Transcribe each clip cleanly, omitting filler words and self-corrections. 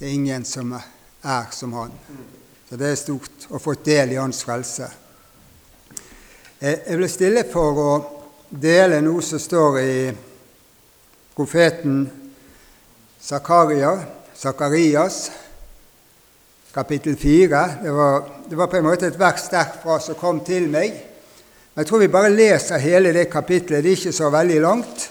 Det er ingen som er som han. Så det er stort å få del i hans frelse. Jeg ble stille for å dele noe som står i profeten Sakarias, kapittel 4. Det var på en måte et vers derfra som kom til meg. Men jeg tror vi bare leser hele det kapitlet. Det er ikke så veldig langt.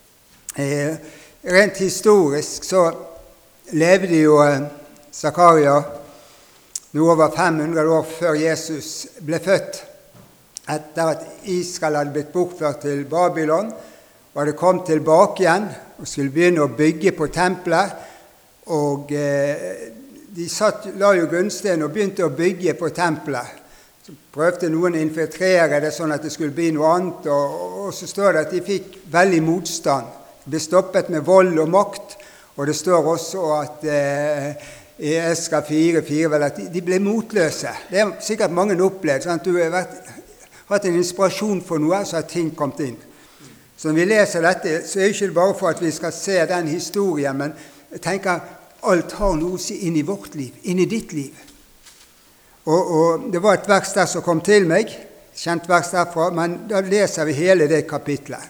Rent historisk så levde jo Sakaria noe over 500 år før Jesus ble født, etter at Israel hadde blitt bortført til Babylon, og hadde kommet tilbake igjen og skulle begynne å bygge på tempelet. Og de la jo grunnsteinen og begynte å bygge på tempelet. Så prøvde noen å infiltrere det sånn at det skulle bli noe annet, og så står det at de fikk veldig motstand. De ble stoppet med vold og makt, og det står også at i Esra 4 vel at de ble motløse. Det er sikkert mange opplevd, sånn at du har hatt en inspirasjon for noe, så har ting kommet inn. Så når vi leser dette, så er det ikke bare for at vi skal se den historien, men jeg tenker alt har noe å si inn i vårt liv, inn i ditt liv. Og det var et vers der som kom til meg, kjent vers derfra, men da leser vi hele det kapitlet.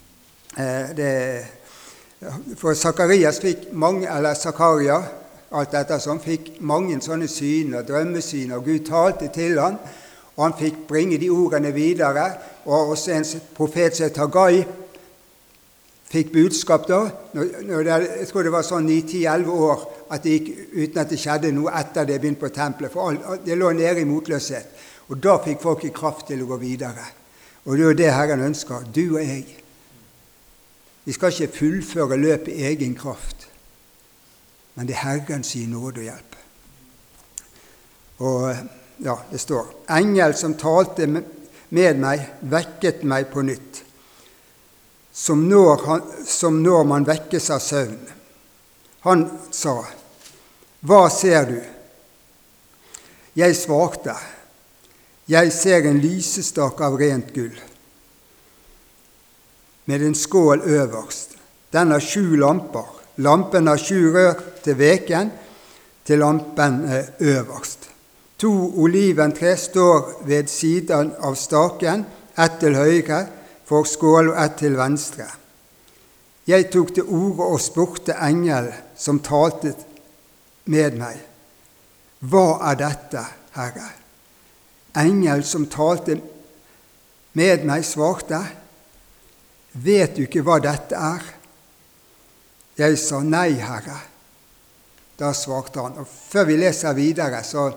For Sakarias fikk mange, eller Sakaria, alt dette som fikk mange sånne syn og drømmesyn, og Gud talte til han, og han fikk bringe de ordene videre, og også en profet som heter Haggai fikk budskap da, jeg tror det var sånn 9-10-11 år, at det gikk uten at det skjedde noe etter det begynte på tempelet, for det lå nede i motløshet, og da fikk folk kraft til å gå videre. Og det er jo det Herren ønsker, du og jeg. Vi skal ikke fullføre løpet i egen kraft, men det er Herren sin nåde og hjelp. Og ja, det står, engel som talte med meg, vekket meg på nytt, som når man vekkes av søvn. Han sa, hva ser du? Jeg svarte, jeg ser en lysestak av rent gull, med en skål øverst. Den har 7 lamper. Lampen har 7 rør til veken, til lampen øverst. 2 oliventre står ved siden av staken, ett til høyre for skål og ett til venstre. Jeg tok til orde og spurte engel som talte med meg. Hva er dette, Herre? Engel som talte med meg svarte, vet du ikke hva dette er? Jeg sa nei, Herre. Da svarte han. Og før vi leser videre, så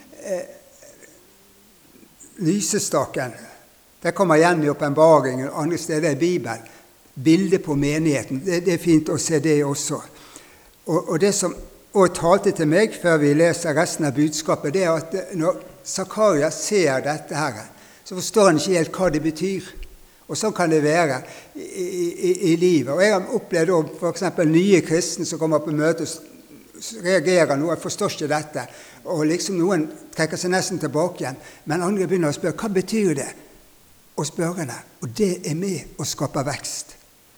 lysestaken, det kommer igjen i åpenbaringen og andre steder i Bibelen. Bildet på menigheten, det er fint å se det også. Og det som også talte til meg før vi leser resten av budskapet, det er at når Sakaria ser dette her, så forstår han ikke helt hva det betyr. Og sånn kan det være i livet. Og jeg har opplevd for eksempel nye kristne som kommer på møte og reagerer noe, jeg forstår ikke dette, og liksom noen trekker seg nesten tilbake igjen, men andre begynner å spørre, hva betyr det? Og spørre det, og det er med å skape vekst.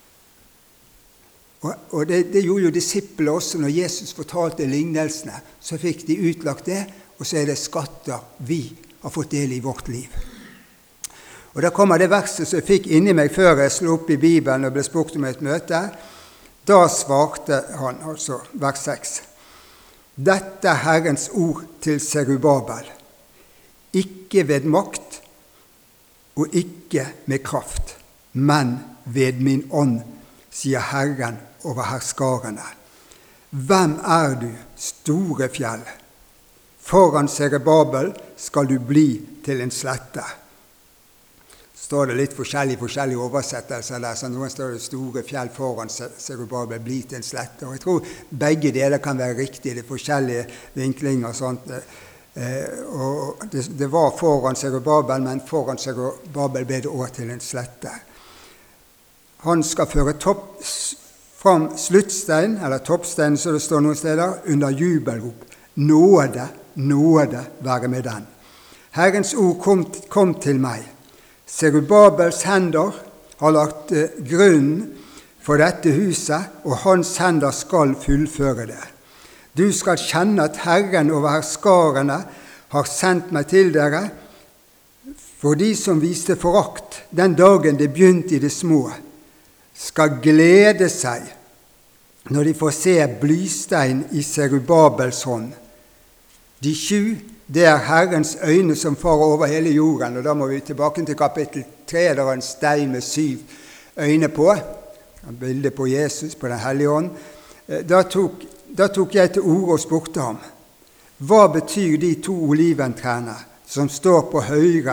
Og det gjorde jo disiplene også når Jesus fortalte lignelsene, så fikk de utlagt det, og så er det skatter vi har fått del i vårt liv. Og da kommer det verset som jeg fikk inni meg før jeg slo opp i Bibelen og ble spurt om et møte. Da svarte han, altså vers 6, dette er Herrens ord til Zerubabel, ikke ved makt og ikke med kraft, men ved min ånd, sier Herren over herskarene. Hvem er du, store fjell? Foran Zerubabel skal du bli til en slette. Står det litt forskjellige oversettelser der, så noen står det store fjell foran Zerubabel blir til en slette. Og jeg tror begge deler kan være riktig, det er forskjellige vinklinger og sånt. Og det var foran Zerubabel, men foran Zerubabel ble det også til en slette. Han skal føre fram sluttstein, eller toppstein, så det står noen steder, under jubelrop. Nåde, nåde være med den. Herrens ord kom til meg. Zerubabels hender har lagt grunnen for dette huset, og hans hender skal fullføre det. Du skal kjenne at Herren over herskarene har sendt meg til dere, for de som viste forakt den dagen det begynte i det små, skal glede seg når de får se blystein i Serubabels hånd. De 7, det er Herrens øyne som farer over hele jorden, og da må vi tilbake til kapittel 3, der er en stein med 7 øyne på, et bilde på Jesus, på den hellige ånd. Da tok jeg til orde og spurte ham, hva betyr de 2 oliventrærne som står på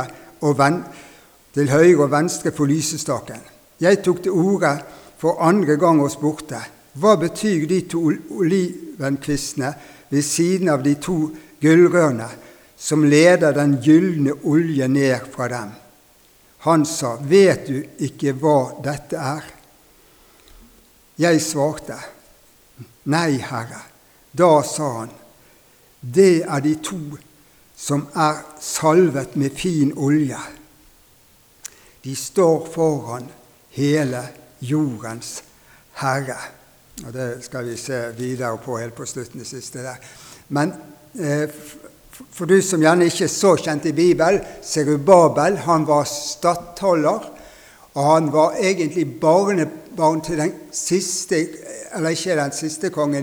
til høyre og venstre for lysestaken? Jeg tok til orde for andre gang og spurte, hva betyr de 2 olivenkvistene ved siden av de 2 gullrørene som leder den gyldne olje ned fra dem? Han sa, vet du ikke hva dette er? Jeg svarte, nei, Herre. Da sa han, det er de 2 som er salvet med fin olje. De står foran hele jordens Herre. Og det skal vi se videre på helt på slutten, det siste der. Men for du som gjerne ikke er så kjent i Bibelen, Serubabel, han var stattholder, og han var egentlig barnebarn til den siste, eller ikke den siste kongen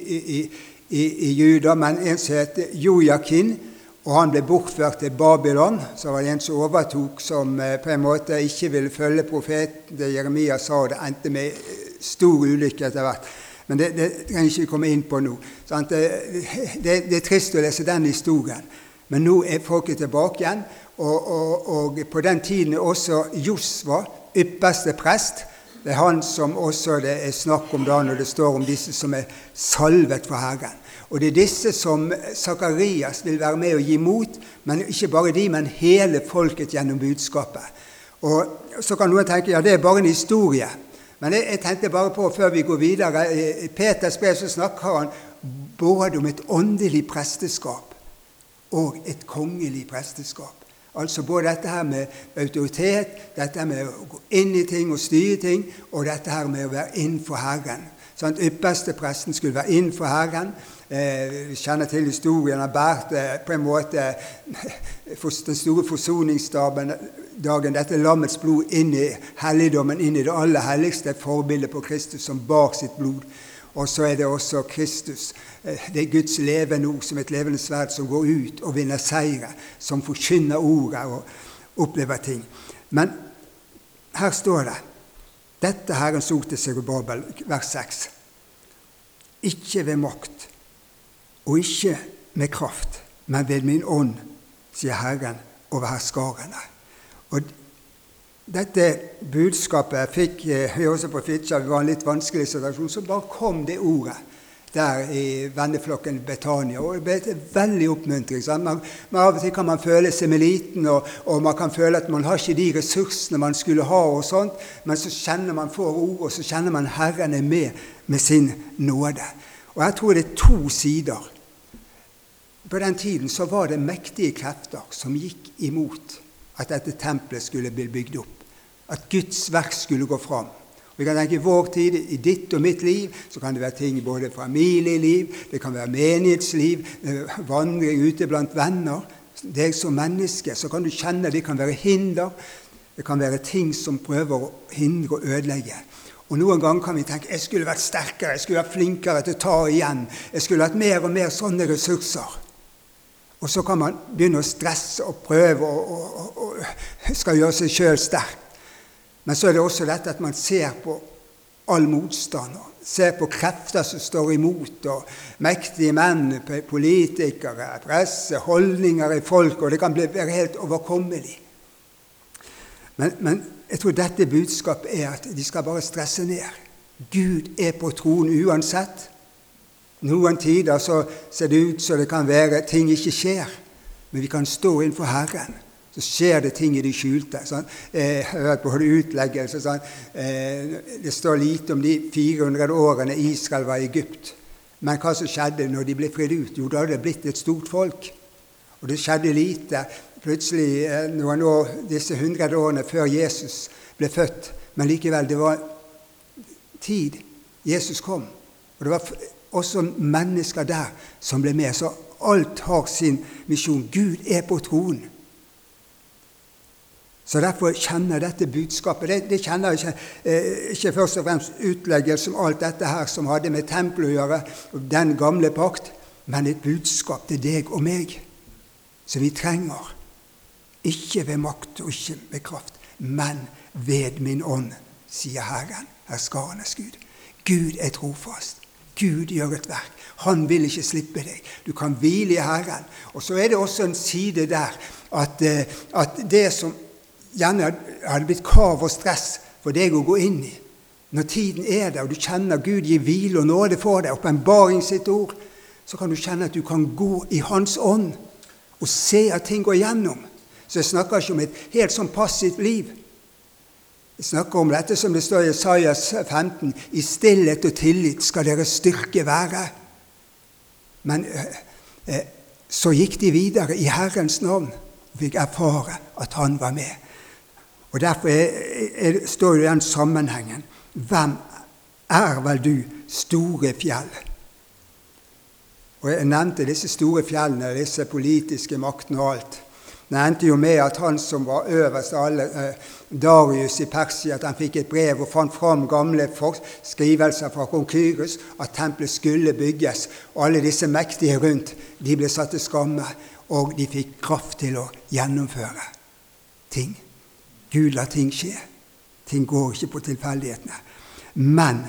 i Juda, men en som het Jojakin, og han ble bortført til Babylon. Så var det en som overtok, som på en måte ikke ville følge profeten. Det Jeremia sa, det endte med stor ulykke etter hvert. Men det kan jeg ikke komme inn på nå. Det er trist å lese den historien. Men nå er folket tilbake igjen, og på den tiden er også Josva, ypperste prest. Det er han som også det er snakk om da når det står om disse som er salvet for Herren. Og det er disse som Sakarias vil være med å gi mot, men ikke bare de, men hele folket gjennom budskapet. Og så kan noen tenke, ja, det er bare en historie. Men jeg tenkte bare på, før vi går videre, i Peters brev så snakker han både om et åndelig presteskap og et kongelig presteskap. Altså både dette her med autoritet, dette her med å gå inn i ting og styre ting, og dette her med å være innenfor Herren. Sånn at ypperste presten skulle være innenfor Herren. Vi kjenner til historien av Bert, på en måte den store forsoningsdagen, dette lammets blod inn i helligdommen, inn i det aller helligste, forbildet på Kristus som bar sitt blod. Og så er det også Kristus, det er Guds levende ord som et levende sverd som går ut og vinner seire, som forkynner ordet og opplever ting. Men her står det, dette Herrens ord til Serubabel, vers 6. Ikke ved makt, og ikke med kraft, men ved min ånd, sier Herren over herskarene. Og dette budskapet fikk vi også på Fitjar. Det var en litt vanskelig situasjon, så bare kom det ordet der i venneflokken Betania, og det ble et veldig oppmuntring. Men av og til kan man føle seg med liten, og man kan føle at man har ikke de ressursene man skulle ha og sånt, men så kjenner man for ord, og så kjenner man Herren er med sin nåde. Og jeg tror det er 2 sider. På den tiden så var det mektige krefter som gikk imot at dette tempelet skulle bli bygd opp, at Guds verk skulle gå fram. Vi kan tenke i vår tid, i ditt og mitt liv, så kan det være ting både familieliv, det kan være menighetsliv, vandring ute blant venner. Deg som menneske, så kan du kjenne det kan være hinder, det kan være ting som prøver å hindre og ødelegge. Og noen ganger kan vi tenke, jeg skulle vært sterkere, jeg skulle vært flinkere til å ta igjen, jeg skulle hatt mer og mer sånne ressurser. Og så kan man begynne å stresse og prøve og skal gjøre seg selv sterk. Men så er det også dette at man ser på all motstand, og ser på krefter som står imot, og mektige menn, politikere, presse, holdninger i folk, og det kan være helt overkommelig. Men jeg tror dette budskapet er at de skal bare stresse ned. Gud er på tronen uansett. Noen tider så ser det ut så det kan være ting ikke skjer, men vi kan stå innenfor Herren. Så skjer det ting i de skjulte. Sånn. Jeg har hørt på utleggelse. Sånn. Det står lite om de 400 årene Israel var i Egypt. Men hva som skjedde når de ble fridd ut? Jo, da hadde det blitt et stort folk. Og det skjedde lite. Plutselig noen år, disse 100 årene før Jesus ble født. Men likevel, det var tid Jesus kom. Og det var også mennesker der som ble med. Så alt har sin misjon. Gud er på tronen. Så derfor kjenner dette budskapet. Det kjenner ikke først og fremst utleggelse om alt dette her som hadde med tempel å gjøre, den gamle pakt, men et budskap til deg og meg, som vi trenger. Ikke ved makt og ikke ved kraft, men ved min ånd, sier Herren, herskarenes Gud. Gud er trofast. Gud gjør et verk. Han vil ikke slippe deg. Du kan hvile i Herren. Og så er det også en side der, at det som gjerne hadde blitt kav og stress for deg å gå inn i, når tiden er der, og du kjenner Gud gir hvile og nåde for deg, åpenbaring sitt ord, så kan du kjenne at du kan gå i hans ånd, og se at ting går gjennom. Så jeg snakker ikke om et helt sånn passivt liv. Jeg snakker om dette som det står i Jesajas 15, i stillhet og tillit skal deres styrke være. Men så gikk de videre i Herrens navn, og fikk erfare at han var med. Og derfor står det i den sammenhengen, hvem er vel du, store fjell? Og jeg nevnte disse store fjellene, disse politiske maktene og alt. Det endte jo med at han som var øverst av alle, Darius i Persia, at han fikk et brev og fant fram gamle skrivelser fra kong Kyros, at tempelet skulle bygges. Og alle disse mektige rundt, de ble satt til skamme, og de fikk kraft til å gjennomføre ting. Gud lar ting skje. Ting går ikke på tilfeldighetene. Men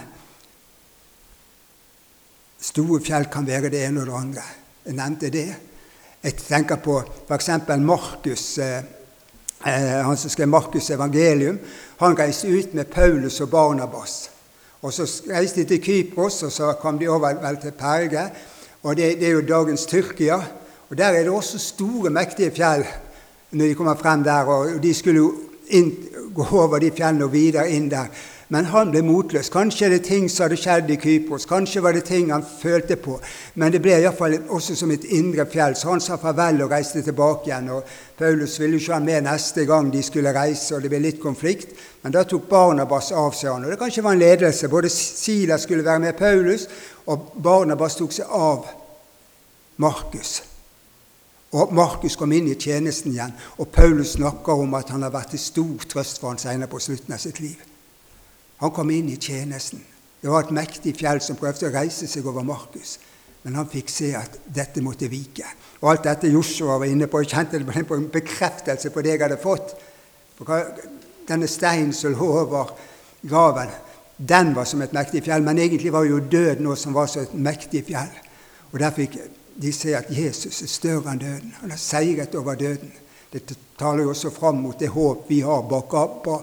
store fjell kan være det ene og det andre. Jeg nevnte det. Jeg tenker på for eksempel Markus, han som skrev Markus evangelium. Han reiste ut med Paulus og Barnabas. Og så reiste de til Kypros, og så kom de over vel til Perge. Og det er jo dagens Tyrkia. Og der er det også store, mektige fjell når de kommer frem der. Og de skulle jo gå over de fjellene og videre inn der. Men han ble motløs. Kanskje det ting som hadde skjedd i Kypros. Kanskje var det ting han følte på. Men det ble i hvert fall også som et indre fjell. Så han sa farvel og reiste tilbake igjen. Og Paulus ville ikke ha med neste gang de skulle reise, og det ble litt konflikt. Men da tok Barnabas av seg han. Og det kanskje var en ledelse. Både Silas skulle være med Paulus, og Barnabas tok seg av Markus. Og Markus kom inn i tjenesten igjen. Og Paulus snakker om at han har vært til stor trøst for han senere på slutten av sitt liv. Han kom inn i tjenesten. Det var et mektig fjell som prøvde å reise seg over Markus. Men han fikk se at dette måtte vike. Og alt dette Joshua var inne på, jeg kjente det på en bekreftelse på det jeg hadde fått. For denne steinen som lå over graven, den var som et mektig fjell. Men egentlig var jo døden også som var så et mektig fjell. Og der fikk de se at Jesus er større enn døden. Han har seiret over døden. Det taler jo også fram mot det håp vi har bak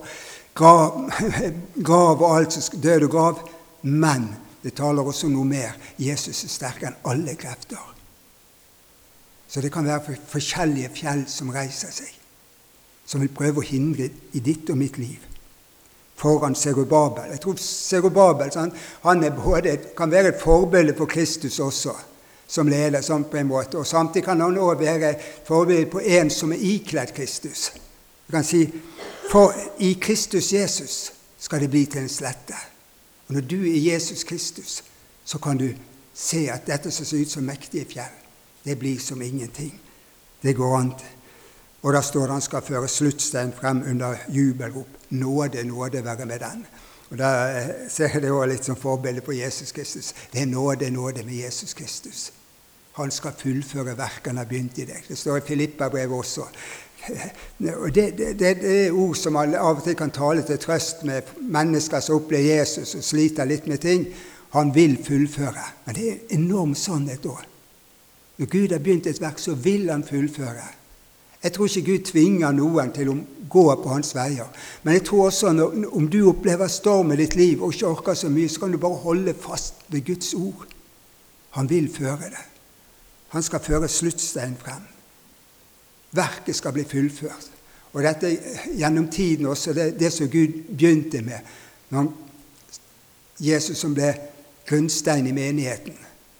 grav og alt som død og grav, men det taler også noe mer. Jesus er sterkere enn alle krefter. Så det kan være forskjellige fjell som reiser seg, som vil prøve å hindre i ditt og mitt liv. Foran Zerubabel. Jeg tror Zerubabel, han kan være et forbilde for Kristus også, som leder sånn på en måte. Og samtidig kan han også være et forbilde på en som er ikledd Kristus. Du kan si, for i Kristus Jesus skal det bli til en slette. Og når du er Jesus Kristus, så kan du se at dette som ser ut som mektige fjell, det blir som ingenting. Det går an til. Og da står det han skal føre sluttstein frem under jubelrop. Nåde, nåde være med den. Og da ser jeg det også litt som forbilde på Jesus Kristus. Det er nåde, nåde med Jesus Kristus. Han skal fullføre verket han har begynt i deg. Det står i Filippa-brevet også. Det er ord som av og til kan tale til trøst med mennesker som opplever Jesus og sliter litt med ting. Han vil fullføre. Men det er en enorm sannhet da. Når Gud har begynt et verk, så vil han fullføre. Jeg tror ikke Gud tvinger noen til å gå på hans veier. Men jeg tror også om du opplever storm i ditt liv og ikke orker så mye, så kan du bare holde fast ved Guds ord. Han vil føre det. Han skal føre sluttstein frem. Verket skal bli fullført. Og dette gjennom tiden også, det som Gud begynte med, når Jesus som ble grunnstein i menigheten.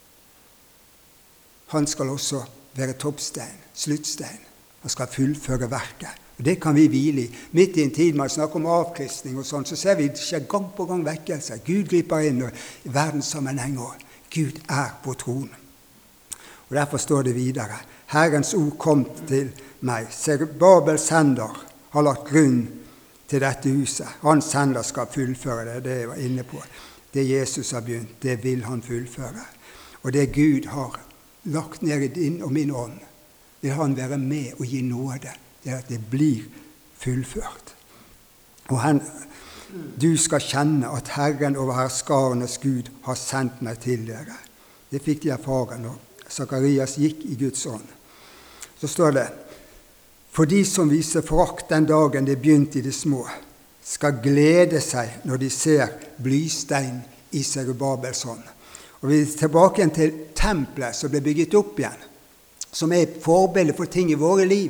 Han skal også være toppstein, sluttstein. Han skal fullføre verket. Og det kan vi hvile i. Midt i en tid man snakker om avkristning og sånn, så ser vi det skjer gang på gang vekkelse. Gud griper inn i verdenssammenheng også. Gud på tronen. Og derfor står det videre. Herrens ord kom til meg. Zerubabels hender har lagt grunn til dette huset. Hans hender skal fullføre det. Det jeg var inne på. Det Jesus har begynt, det vil han fullføre. Og det Gud har lagt ned i din og min ånd, vil han være med og gi nåde til at det blir fullført. Og du skal kjenne at Herren over herskarenes Gud har sendt meg til dere. Det fikk de erfare når Sakarias gikk i Guds ånd. Så står det, for de som viser forakt den dagen det begynte i det små, skal glede seg når de ser blystein i Zerubabels hånd. Og vi er tilbake igjen til tempelet som ble bygget opp igjen, som er et forbilde for ting i våre liv.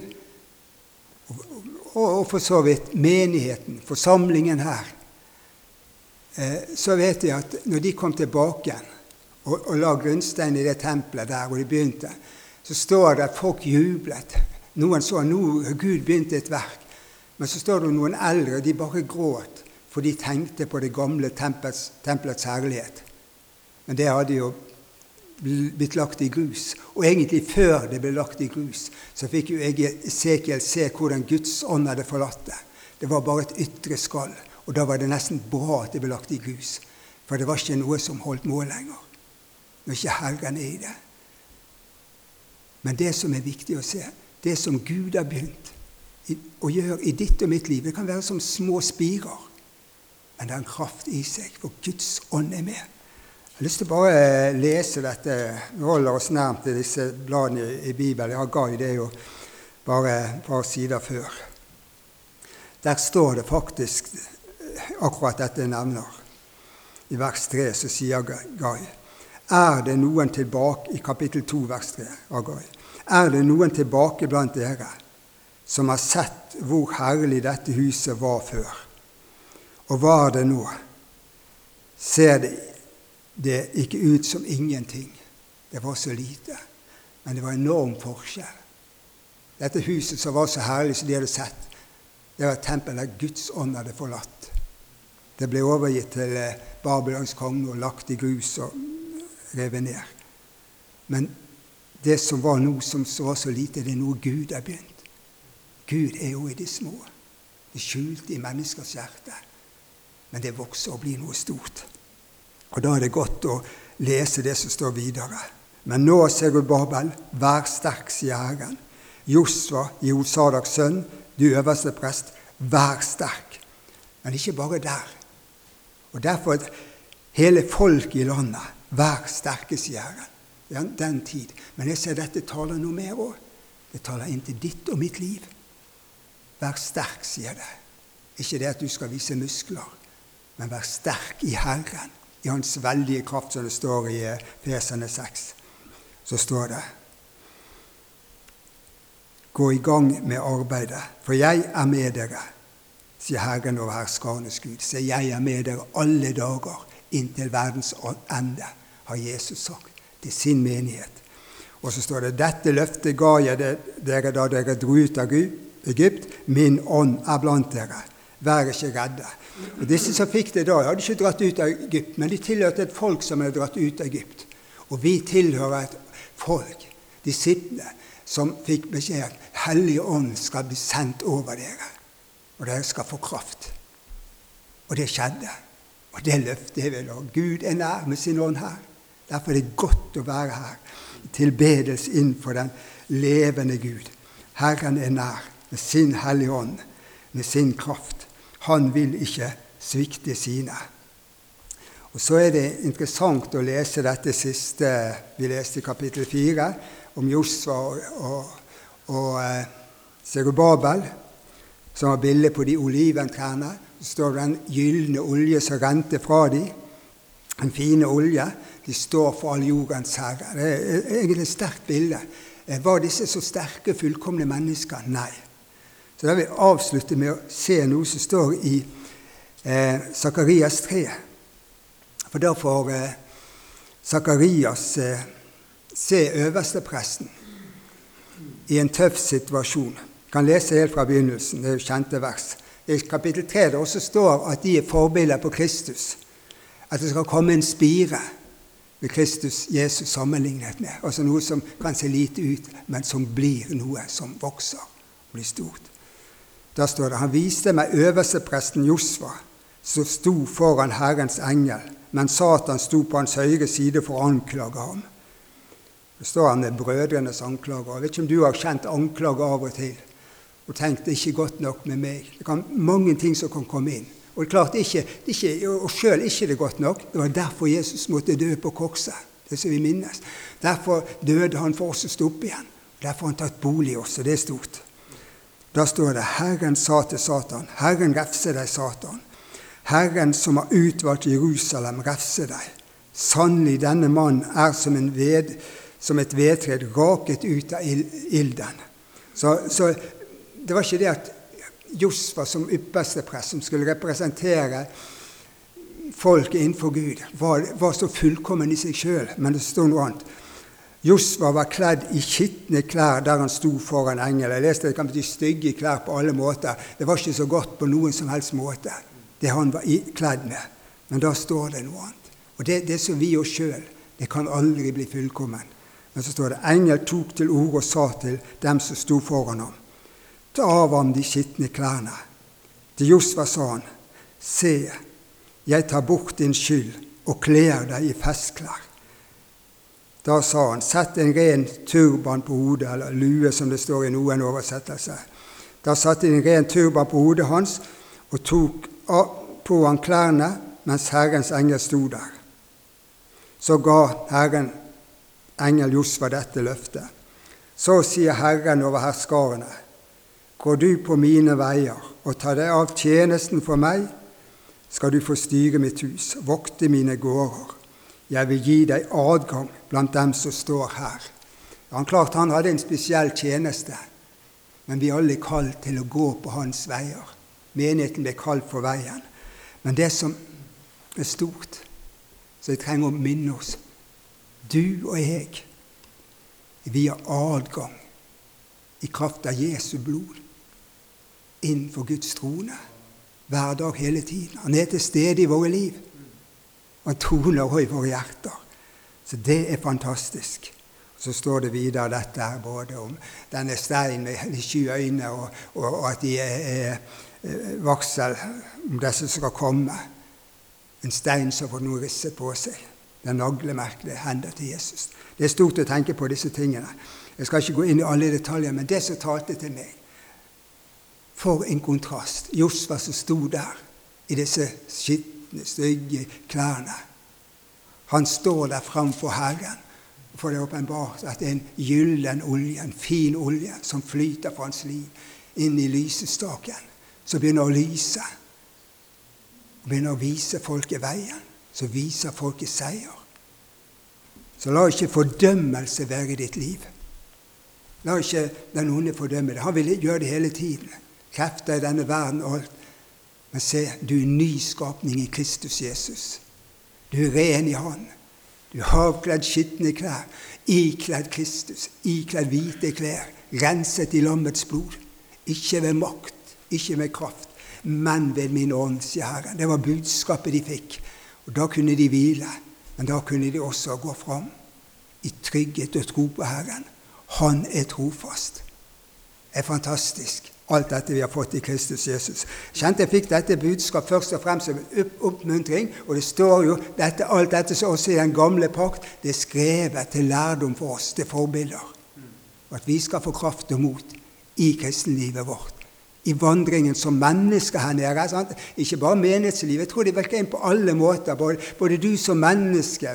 Og for så vidt menigheten, forsamlingen her. Så vet jeg at når de kom tilbake igjen, og la grunnstein i det tempelet der, og de begynte, så står det at folk jublet. Noen så, nå Gud begynte et verk. Men så står det noen eldre, de bare gråt, for de tenkte på det gamle tempelets herlighet. Men det hadde jo blitt lagt i grus. Og egentlig før det ble lagt i grus, så fikk jo Esekiel se hvordan Guds ånd hadde forlatt det. Det var bare et ytre skall, og da var det nesten bra at det ble lagt i grus. For det var ikke noe som holdt mål lenger. Når ikke Herren i det. Men det som er viktig å se, det som Gud har begynt å gjøre i ditt og mitt liv, det kan være som små spirer, men det er en kraft i seg, for Guds ånd er med. Jeg har lyst til å bare lese dette. Vi holder oss nærmt til disse bladene i Bibelen. Jeg har Gai, det jo bare et par sider før. Der står det faktisk akkurat dette jeg nevner. I vers 3 så sier Gai, det noen tilbake, i kapittel 2, vers 3 av Gai, det noen tilbake blant dere som har sett hvor herlig dette huset var før? Og hva det nå? Ser det ikke ut som ingenting? Det var så lite, men det var enorm forskjell. Dette huset som var så herlig som de hadde sett, det var tempelet Guds ånd hadde forlatt. Det ble overgitt til Babylons konge og lagt i grus og revet ned. Men det som var noe som var så lite, det er noe Gud har begynt. Gud er jo i det små. Det skjulte i menneskers hjerte. Men det vokser og blir noe stort. Og da er det godt å lese det som står videre. Men nå, Zerubabel, vær sterk, sier Herren. Josva, Jehosadaks sønn, du øverste prest, vær sterk. Men ikke bare der. Og derfor hele folk i landet, vær sterke, sier Herren. Den tid. Men jeg ser dette taler noe mer også. Det taler inn til ditt og mitt liv. Vær sterk, sier det. Ikke det at du skal vise muskler, men vær sterk i Herren, i hans veldige kraft, som det står i Efeserne 6. Så står det, gå i gang med arbeidet, for jeg er med dere, sier Herren over herskarenes Gud. Så jeg er med dere alle dager, inntil verdens ende, har Jesus sagt til sin menighet. Og så står det, dette løftet ga jeg dere da dere dro ut av Egypt, min ånd er blant dere. Vær ikke redde. Og disse som fikk det da, hadde ikke dratt ut av Egypt, men de tilhørte et folk som hadde dratt ut av Egypt. Og vi tilhører et folk, disiplene, som fikk beskjed at Hellige ånd skal bli sendt over dere, og dere skal få kraft. Og det skjedde. Og det løftet er vel, og Gud er nær med sin ånd her. Derfor er det godt å være her, tilbedelse innenfor den levende Gud. Herren er nær med sin hellige ånd, med sin kraft. Han vil ikke svikte sine. Og så er det interessant å lese dette siste vi leste i kapittel 4, om Josva og Zerubabel, som har bildet på de oliventrærne. Så står den gyllene olje som rente fra dem, en fine olje. De står for all jordens herre. Det er egentlig et sterkt bilde. Var disse så sterke, fullkomne mennesker? Nei. Så da vil jeg avslutte med å se noe som står i Sakarias 3. For da får Sakarias se øverstepresten i en tøff situasjon. Jeg kan lese helt fra begynnelsen, det er jo kjente vers. I kapittel 3 det også står at de er forbilder på Kristus. At det skal komme en spire med Kristus Jesus sammenlignet med. Altså noe som kan se lite ut, men som blir noe som vokser, blir stort. Da står det, han viste meg øverstepresten Josva, som sto foran Herrens engel, men Satan sto på hans høyre side for å anklage ham. Det står han med brødrenes anklager. Jeg vet ikke om du har kjent anklager av og til, og tenkt det er ikke godt nok med meg. Det kan mange ting som kan komme inn. Og det er klart, og selv ikke det godt nok. Det var derfor Jesus måtte dø på korset, det som vi minnes. Derfor døde han for oss å stå opp igjen. Derfor har han tatt bolig i oss, og det er stort. Da står det, Herren sa til Satan, Herren refse deg, Satan. Herren som har utvalgt Jerusalem, refse deg. Sannelig, denne mann er som et vedtred raket ut av ilden. Så det var ikke det at Josva som ypperste prest, som skulle representere folket innenfor Gud, var så fullkommen i seg selv, men det står noe annet. Josva var kledd i skittne klær der han sto foran engel. Jeg leste det kan bety stygge klær på alle måter. Det var ikke så godt på noen som helst måte, det han var kledd med. Men da står det noe annet. Og det som vi oss selv, det kan aldri bli fullkommen. Men så står det, engel tok til ord og sa til dem som sto foran ham, ta av ham de skittne klærne. Til Josva sa han, se, jeg tar bort din skyld og kler deg i festklær. Da sa han, sett en ren turban på hodet, eller lue som det står i noen oversettelse. Da satte en ren turban på hodet hans, og tok på han klærne, mens Herrens engel stod der. Så ga Herren engel Josva dette løftet. Så sier Herren over herskarene, går du på mine veier og tar deg av tjenesten for meg, skal du få styre mitt hus, vokte mine gårder. Jeg vil gi deg adgang blant dem som står her. Han klart han hadde en spesiell tjeneste, men vi alle er kalt til å gå på hans veier. Menigheten ble kalt for veien. Men det som er stort, så jeg trenger å minne oss, du og jeg, vi har adgang i kraft av Jesu blod innenfor Guds trone, hver dag hele tiden. Han er til stede i våre liv, og han troner også i våre hjerter. Så det er fantastisk. Så står det videre dette her, både om denne steinen med de 7 øyne, og at de er varsel om disse som skal komme. En stein som får noe risset på seg. Den naglemerkede hender til Jesus. Det er stort å tenke på disse tingene. Jeg skal ikke gå inn i alle detaljer, men det som talte til meg, for en kontrast. Josva som stod der i disse skittne, stygge klærne. Han står der framfor Herren, for det er åpenbart at det er en gyllen olje, en fin olje, som flyter fra hans liv inn i lysestaken, som begynner å lyse, og begynner å vise folket veien, så viser folket seier. Så la ikke fordømmelse være i ditt liv. La ikke den onde fordømme det. Han vil gjøre det hele tiden. Krefter i denne verden og alt. Men se, du er nyskapning i Kristus Jesus. Du er ren i Han. Du har avkledd skittne klær, ikledd Kristus, ikledd hvite klær, renset i lammets blod. Ikke ved makt, ikke med kraft, men ved min ånd, sier Herren. Det var budskapet de fikk. Og da kunne de hvile, men da kunne de også gå fram i trygghet og tro på Herren. Han er trofast. Det er fantastisk, alt dette vi har fått i Kristus Jesus. Kjente jeg fikk dette budskap først og fremst som oppmuntring, og det står jo, alt dette som også i den gamle pakt, det er skrevet til lærdom for oss, til forbilder. Og at vi skal få kraft og mot i kristenlivet vårt. I vandringen som mennesker her nede, sant? Ikke bare menighetsliv, jeg tror det virker inn på alle måter, både du som menneske,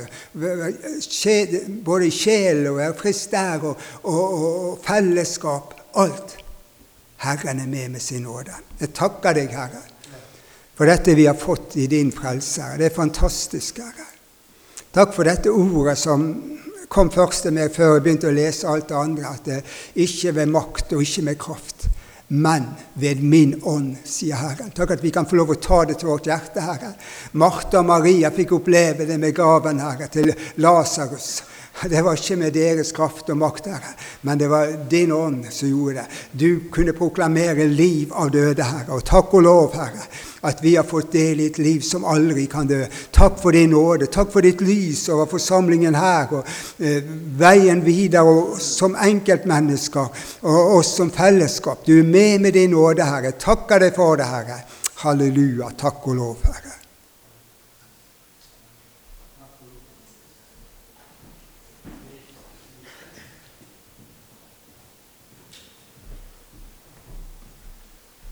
både i sjel og frist der, og fellesskap, alt. Herren er med sin nåde. Jeg takker deg, Herre, for dette vi har fått i din frelse. Det er fantastisk, Herre. Takk for dette ordet som kom først til meg før jeg begynte å lese alt det andre, at det ikke ved makt og ikke med kraft, men ved min ånd, sier Herren. Takk at vi kan få lov å ta det til vårt hjerte, Herre. Martha og Maria fikk oppleve det med gaven, Herre, til Lazarus. Det var ikke med deres kraft og makt, Herre, men det var din ånd som gjorde det. Du kunne proklamere liv av døde, Herre, og takk og lov, Herre, at vi har fått del i et liv som aldri kan dø. Takk for din nåde, takk for ditt lys over forsamlingen her, og veien videre og som enkeltmennesker, og oss som fellesskap. Du med din nåde, Herre. Takker deg for det, Herre. Halleluja, takk og lov, Herre.